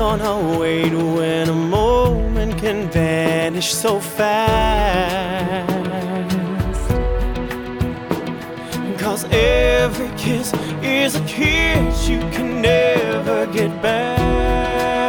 gonna wait when a moment can vanish so fast. 'Cause every kiss is a kiss you can never get back.